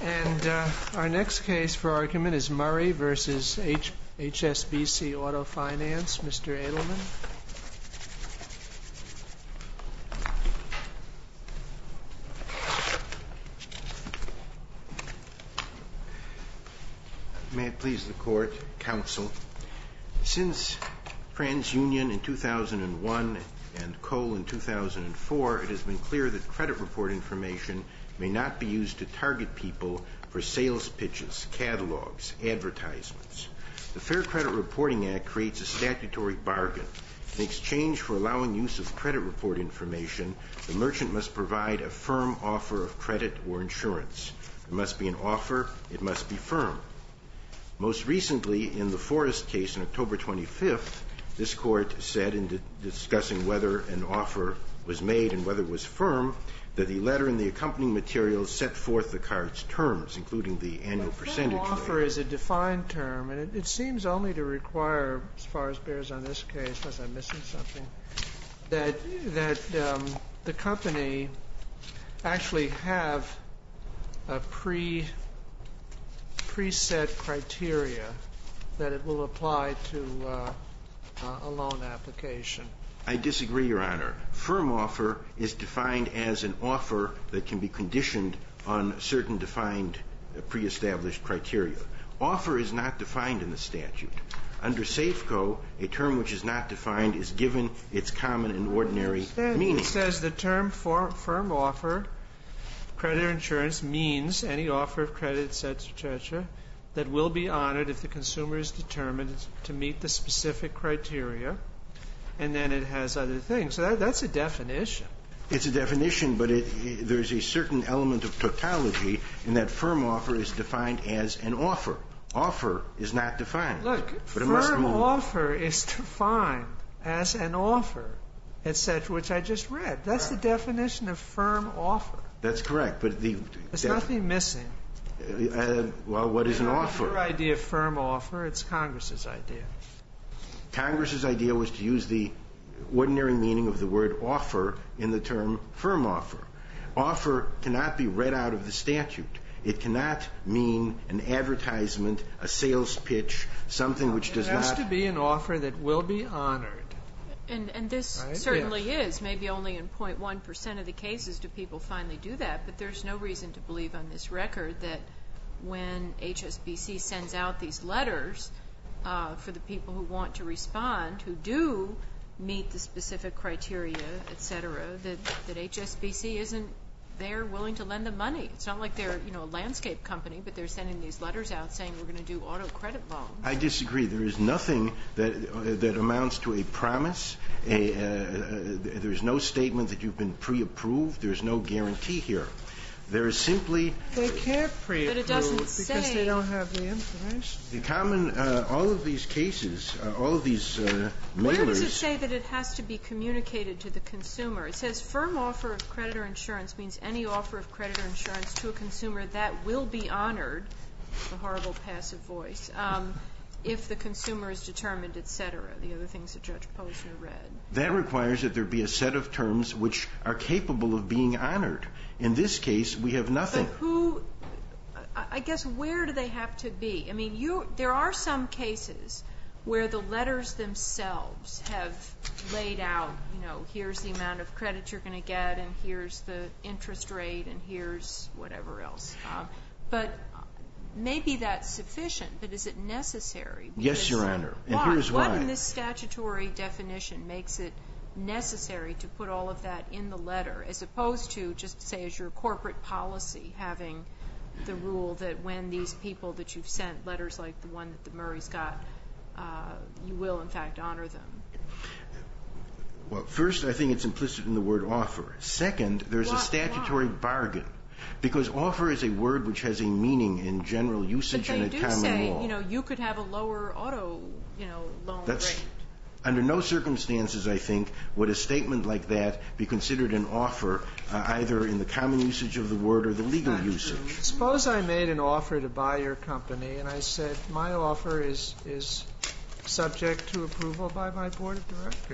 And our next case for argument is Murray versus HSBC Auto Finance. Mr. Edelman. May it please the Court, Counsel. Since TransUnion in 2001 and Cole in 2004, it has been clear that credit report information may not be used to target people for sales pitches, catalogs, advertisements. The Fair Credit Reporting Act creates a statutory bargain. In exchange for allowing use of credit report information, the merchant must provide a firm offer of credit or insurance. There must be an offer. It must be firm. Most recently, in the Forrest case on October 25th, this Court said in discussing whether an offer was made and whether it was firm, that the letter and the accompanying materials set forth the card's terms, including the annual percentage rate. Offer is a defined term, and it seems only to require, as far as bears on this case, unless I'm missing something, that the company actually have a preset criteria that it will apply to a loan application. I disagree, Your Honor. Firm offer is defined as an offer that can be conditioned on certain defined pre-established criteria. Offer is not defined in the statute. Under Safeco, a term which is not defined is given its common and ordinary meaning. It says the term firm offer, credit or insurance, means any offer of credit, etc., that will be honored if the consumer is determined to meet the specific criteria. And then it has other things. So that's a definition. It's a definition, but there's a certain element of tautology in that firm offer is defined as an offer. Offer is not defined. Look, firm offer is defined as an offer, etc., which I just read. That's the definition of firm offer. That's correct, but there's nothing missing. Well, what is an offer? Your idea of firm offer, it's Congress's idea. Congress's idea was to use the ordinary meaning of the word offer in the term firm offer. Offer cannot be read out of the statute. It cannot mean an advertisement, a sales pitch, something which does not... It has to be an offer that will be honored. And this certainly is. Maybe only in 0.1% of the cases do people finally do that, but there's no reason to believe on this record that when HSBC sends out these letters for the people who want to respond, who do meet the specific criteria, et cetera, that HSBC isn't there willing to lend them money. It's not like they're, a landscape company, but they're sending these letters out saying we're going to do auto credit loans. I disagree. There is nothing that amounts to a promise. There's no statement that you've been pre-approved. There's no guarantee here. There is simply... They can't pre-approve but it doesn't say, because they don't have the information. The common, all of these cases, all of these mailers... Where does it say that it has to be communicated to the consumer? It says firm offer of credit or insurance means any offer of credit or insurance to a consumer that will be honored, the horrible passive voice, if the consumer is determined, et cetera, the other things that Judge Posner read. That requires that there be a set of terms which are capable of being honored. In this case, we have nothing. But I guess, where do they have to be? I mean, there are some cases where the letters themselves have laid out, here's the amount of credit you're going to get, and here's the interest rate, and here's whatever else. But maybe that's sufficient, but is it necessary? Yes, Your Honor, and here's why. What in this statutory definition makes it necessary to put all of that in the letter, as opposed to just, say, as your corporate policy, having the rule that when these people that you've sent letters like the one that the Murrays got, you will, in fact, honor them? Well, first, I think it's implicit in the word offer. Second, there's a statutory bargain. Because offer is a word which has a meaning in general usage and in common law. But they do say, you could have a lower auto, loan rate. Under no circumstances, I think, would a statement like that be considered an offer, either in the common usage of the word or the legal usage. Suppose I made an offer to buy your company, and I said, my offer is subject to approval by my board of directors.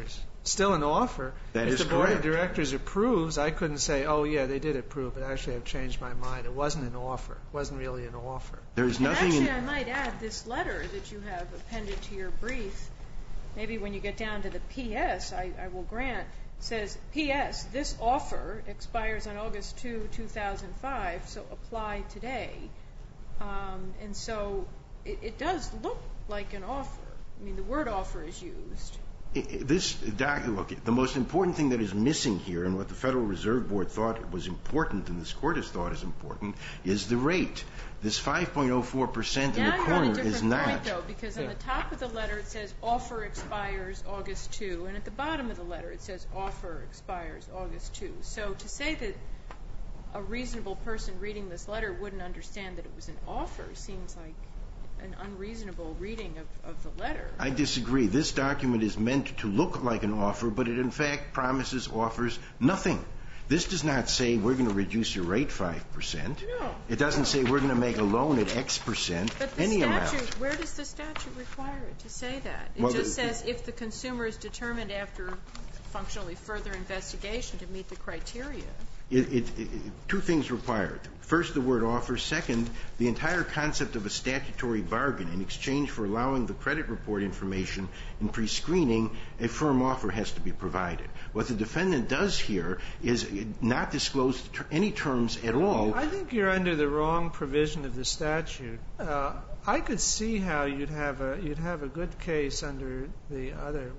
still an offer. That if is the board correct. of directors approves, I couldn't say, oh, yeah, they did approve, but actually I've changed my mind. It wasn't an offer. It wasn't really an offer. There's nothing and actually, I might add this letter that you have appended to your brief, maybe when you get down to the P.S., I will grant, says, P.S., this offer expires on August 2, 2005, so apply today. And so it does look like an offer. I mean, the word offer is used. The most important thing that is missing here, and what the Federal Reserve Board thought was important and this Court has thought is important, is the rate. This 5.04% in the corner is not. Now you're on a different point, though, because on the top of the letter it says offer expires August 2, and at the bottom of the letter it says offer expires August 2. So to say that a reasonable person reading this letter wouldn't understand that it was an offer seems like an unreasonable reading of the letter. I disagree. This document is meant to look like an offer, but it in fact promises, offers nothing. This does not say we're going to reduce your rate 5%. No. It doesn't say we're going to make a loan at X%, but the any statute, amount. where does the statute require it to say that? It just says if the consumer is determined after functionally further investigation to meet the criteria. Two things required. First, the word offer. Second, the entire concept of a statutory bargain. In exchange for allowing the credit report information in pre-screening, a firm offer has to be provided. What the defendant does here is not disclose any terms at all. I think you're under the wrong provision of the statute. I could see how you'd have a good case under the other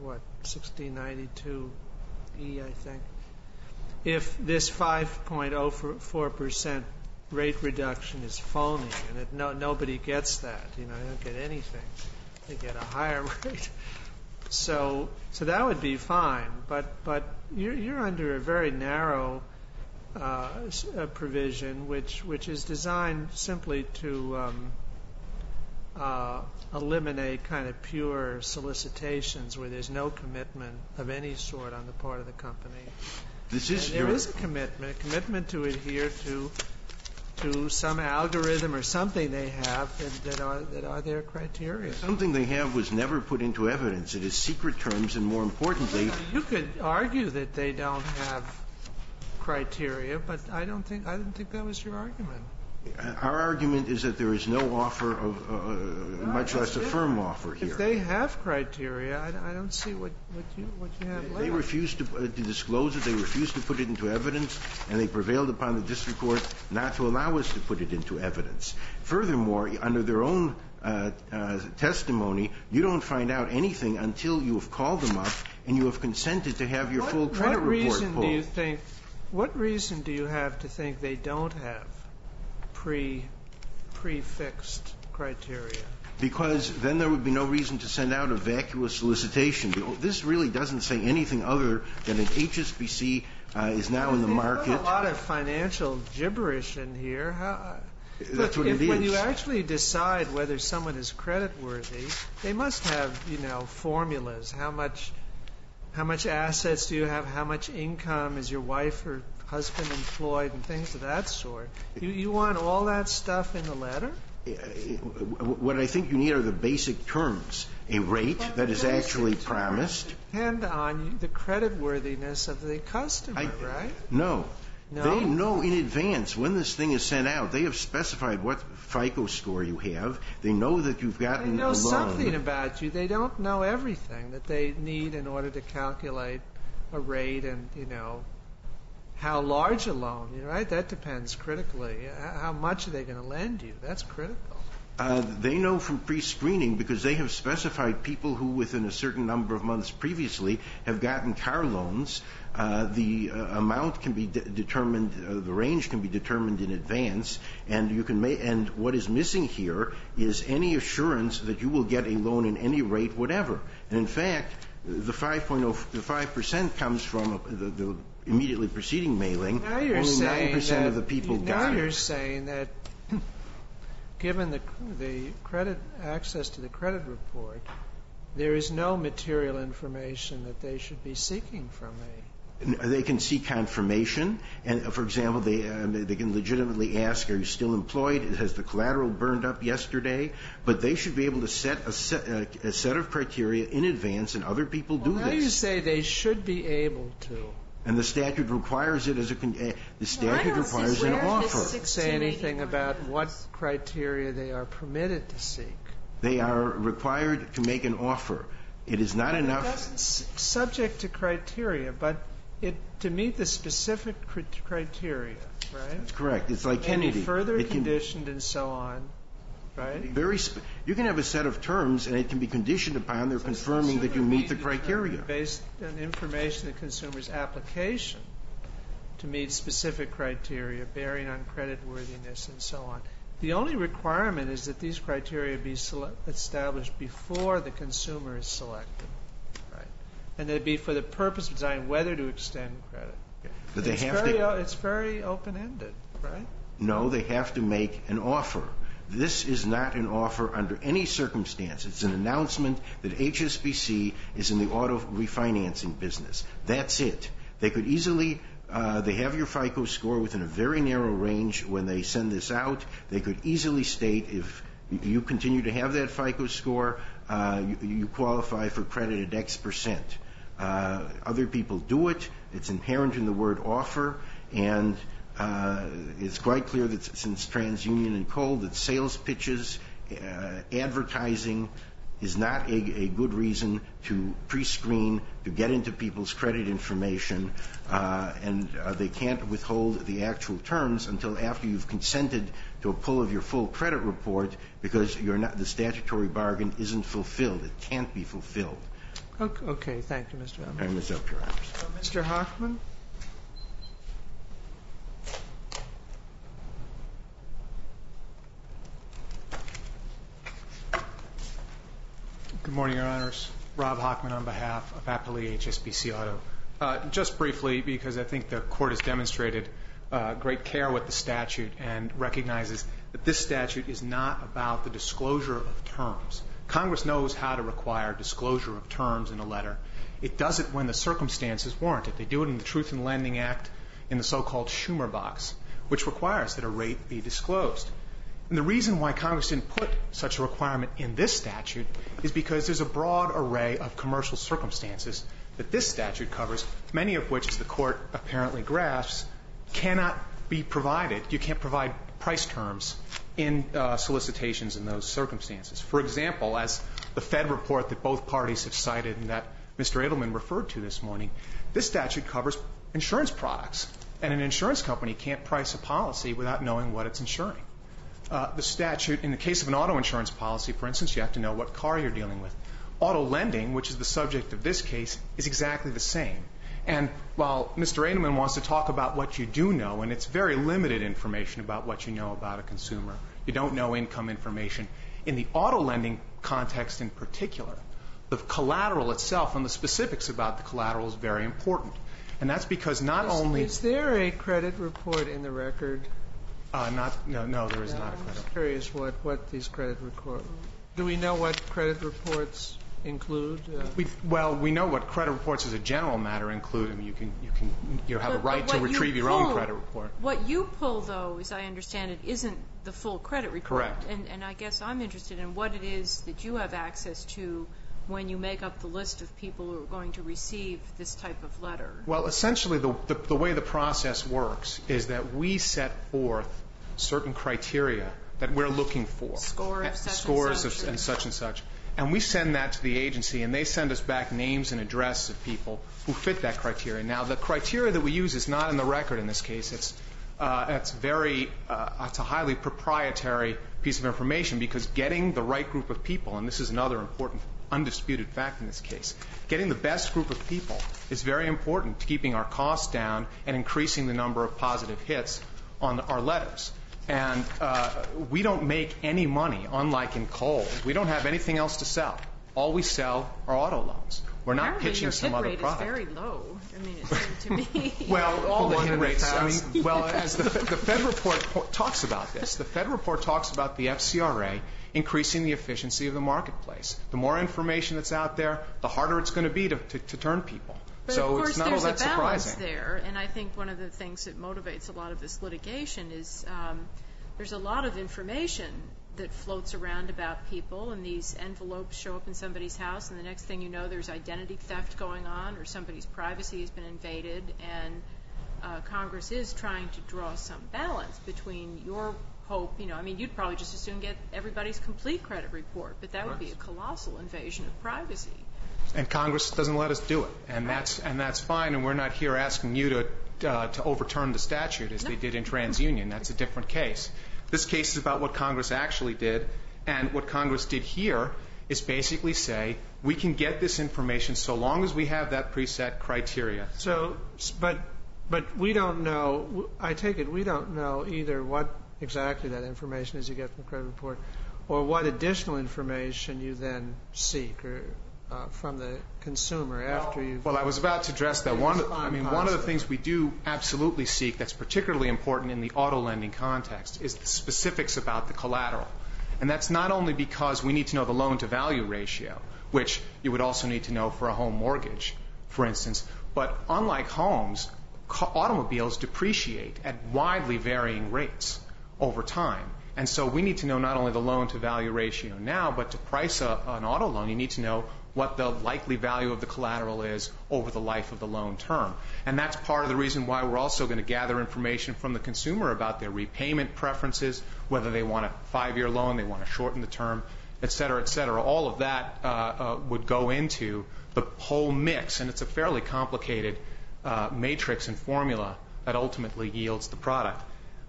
1692E, I think, if this 5.04% rate reduction is phony and nobody gets that. They don't get anything. They get a higher rate. So that would be fine. But you're under a very narrow provision which is designed simply to eliminate kind of pure solicitations where there's no commitment of any sort on the part of the company. There is a commitment to adhere to some algorithm or something they have that are their criteria. Something they have was never put into evidence. It is secret terms, and more importantly, you could argue that they don't have criteria, but I didn't think that was your argument. Our argument is that there is no offer of, much less a firm offer here. If they have criteria, I don't see what you have left. They refused to disclose it. They refused to put it into evidence, and they prevailed upon the district court not to allow us to put it into evidence. Furthermore, under their own testimony, you don't find out anything until you have called them up and you have consented to have your full credit report pulled. What reason do you have to think they don't have prefixed criteria? Because then there would be no reason to send out a vacuous solicitation. This really doesn't say anything other than an HSBC is now in the market. There's a lot of financial gibberish in here. That's what it is. When you actually decide whether someone is creditworthy, they must have, formulas. How much assets do you have? How much income? Is your wife or husband employed? And things of that sort. You want all that stuff in the letter? What I think you need are the basic terms. A rate that is actually promised. Depend on the creditworthiness of the customer, right? No. They know in advance when this thing is sent out. They have specified what FICO score you have. They know that you've gotten a loan. They know something about you. They don't know everything that they need in order to calculate a rate and, how large a loan, right? That depends critically. How much are they going to lend you? That's critical. They know from pre-screening because they have specified people who within a certain number of months previously have gotten car loans. The amount can be determined, the range can be determined in advance, and you can and what is missing here is any assurance that you will get a loan in any rate, whatever. And in fact, the 5% comes from the immediately preceding mailing. Now you're only saying 9% of the people got it. Now you're saying that given the credit access to the credit report, there is no material information that they should be seeking from me. They can seek confirmation, and, for example, they can legitimately ask, are you still employed? Has the collateral burned up yesterday? But they should be able to set a set of criteria in advance, and other people do this. How do you say they should be able to? And the statute requires it as the statute requires an offer. It doesn't say anything about what criteria they are permitted to seek. They are required to make an offer. It is not enough. It doesn't subject to criteria, but to meet the specific criteria, right? That's correct. It's like Kennedy. Maybe further conditioned and so on, right? You can have a set of terms, and it can be conditioned upon their confirming that you meet the criteria. Based on information the consumer's application to meet specific criteria, bearing on creditworthiness and so on. The only requirement is that these criteria be established before the consumer is selected, right? And they be for the purpose of deciding whether to extend credit. But it's very open-ended, right? No, they have to make an offer. This is not an offer under any circumstance. It's an announcement that HSBC is in the auto refinancing business. That's it. They could easily they have your FICO score within a very narrow range when they send this out. They could easily state if you continue to have that FICO score, you qualify for credit at X percent. Other people do it. It's inherent in the word offer, and it's quite clear that since TransUnion and Cole, that sales pitches, advertising is not a good reason to pre-screen, to get into people's credit information, and they can't withhold the actual terms until after you've consented to a pull of your full credit report, because the statutory bargain isn't fulfilled. It can't be fulfilled. Okay, thank you, Mr. Elman. Time is up, Your Honor. Mr. Hoffman? Good morning, Your Honors. Rob Hochman on behalf of Appalachia HSBC Auto. Just briefly, because I think the Court has demonstrated great care with the statute and recognizes that this statute is not about the disclosure of terms. Congress knows how to require disclosure of terms in a letter. It does it when the circumstances warrant it. They do it in the Truth in Lending Act in the so-called Schumer box, which requires that a rate be disclosed. And the reason why Congress didn't put such a requirement in this statute is because there's a broad array of commercial circumstances that this statute covers, many of which, as the Court apparently grasps, cannot be provided. You can't provide price terms in solicitations in those circumstances. For example, as the Fed report that both parties have cited and that Mr. Edelman referred to this morning, this statute covers insurance products, and an insurance company can't price a policy without knowing what it's insuring. The statute, in the case of an auto insurance policy, for instance, you have to know what car you're dealing with. Auto lending, which is the subject of this case, is exactly the same. And while Mr. Edelman wants to talk about what you do know, and it's very limited information about what you know about a consumer, you don't know income information. In the auto lending context in particular, the collateral itself and the specifics about the collateral is very important. And that's because not only... Is there a credit report in the record? No, there is not a credit report. I'm curious what these credit reports... Do we know what credit reports include? We know what credit reports as a general matter include. I mean, you have a right to retrieve your own credit report. What you pull, though, as I understand it, isn't the full credit report. Correct. And I guess I'm interested in what it is that you have access to when you make up the list of people who are going to receive this type of letter. Well, essentially, the way the process works is that we set forth certain criteria that we're looking for. Scores and such. And we send that to the agency, and they send us back names and addresses of people who fit that criteria. Now, the criteria that we use is not in the record in this case. It's a highly proprietary piece of information, because getting the right group of people, and this is another important undisputed fact in this case, getting the best group of people is very important to keeping our costs down and increasing the number of positive hits on our letters. And we don't make any money, unlike in coal. We don't have anything else to sell. All we sell are auto loans. We're not pitching some other product. Apparently your hit rate is very low. I mean, it seemed to me. Well, all the hit rates. As the Fed report talks about this, the Fed report talks about the FCRA increasing the efficiency of the marketplace. The more information that's out there, the harder it's going to be to turn people. So it's not all that surprising. But of course there's a balance there, and I think one of the things that motivates a lot of this litigation is there's a lot of information that floats around about people, and these envelopes show up in somebody's house, and the next thing you know there's identity theft going on, or somebody's privacy has been invaded, and Congress is trying to draw some balance between your hope, I mean, you'd probably just as soon get everybody's complete credit report, but that would be a colossal invasion of privacy. And Congress doesn't let us do it, and that's fine, and we're not here asking you to overturn the statute as they did in TransUnion. That's a different case. This case is about what Congress actually did, and what Congress did here is basically say we can get this information so long as we have that preset criteria. So, but we don't know. I take it we don't know either what exactly that information is you get from the credit report, or what additional information you then seek or from the consumer after you. Well, I was about to address that. One of the things we do absolutely seek that's particularly important in the auto lending context is the specifics about the collateral. And that's not only because we need to know the loan-to-value ratio, which you would also need to know for a home mortgage, for instance, but unlike homes, automobiles depreciate at widely varying rates over time. And so we need to know not only the loan-to-value ratio now, but to price an auto loan, you need to know what the likely value of the collateral is over the life of the loan term. And that's part of the reason why we're also going to gather information from the consumer about their repayment preferences, whether they want a 5-year loan, they want to shorten the term, et cetera, et cetera. All of that would go into the whole mix, and it's a fairly complicated matrix and formula that ultimately yields the product.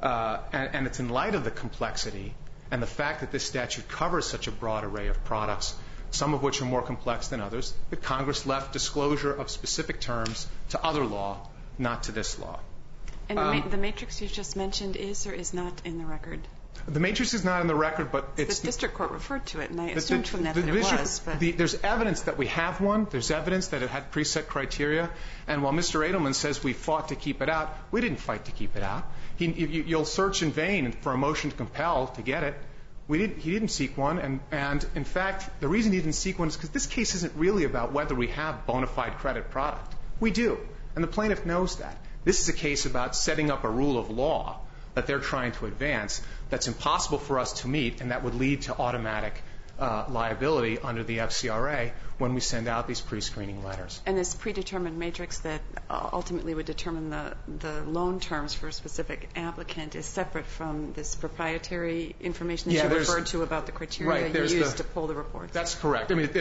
And it's in light of the complexity and the fact that this statute covers such a broad array of products, some of which are more complex than others, that Congress left disclosure of specific terms to other law, not to this law. And the matrix you just mentioned is or is not in the record? The matrix is not in the record, but it's... The district court referred to it, and I assumed from that it was. But there's evidence that we have one. There's evidence that it had preset criteria. And while Mr. Edelman says we fought to keep it out, we didn't fight to keep it out. You'll search in vain for a motion to compel to get it. He didn't seek one, and in fact, the reason he didn't seek one is because this case isn't really about whether we have bona fide credit product. We do, and the plaintiff knows that. This is a case about setting up a rule of law that they're trying to advance that's impossible for us to meet, and that would lead to automatic liability under the FCRA when we send out these pre-screening letters. And this predetermined matrix that ultimately would determine the loan terms for a specific applicant is separate from this proprietary information that you referred to about the criteria you used to pull the reports. That's correct. I mean,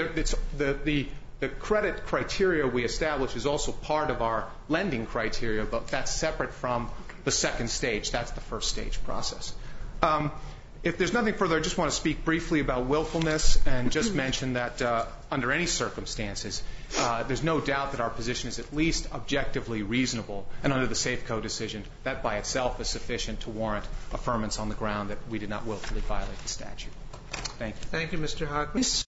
the credit criteria we establish is also part of our lending criteria, but that's separate from the second stage. That's the first stage process. If there's nothing further, I just want to speak briefly about willfulness and just mention that under any circumstances, there's no doubt that our position is at least objectively reasonable, and under the Safeco decision, that by itself is sufficient to warrant affirmance on the ground that we did not willfully violate the statute. Thank you. Thank you, Mr. Hockman.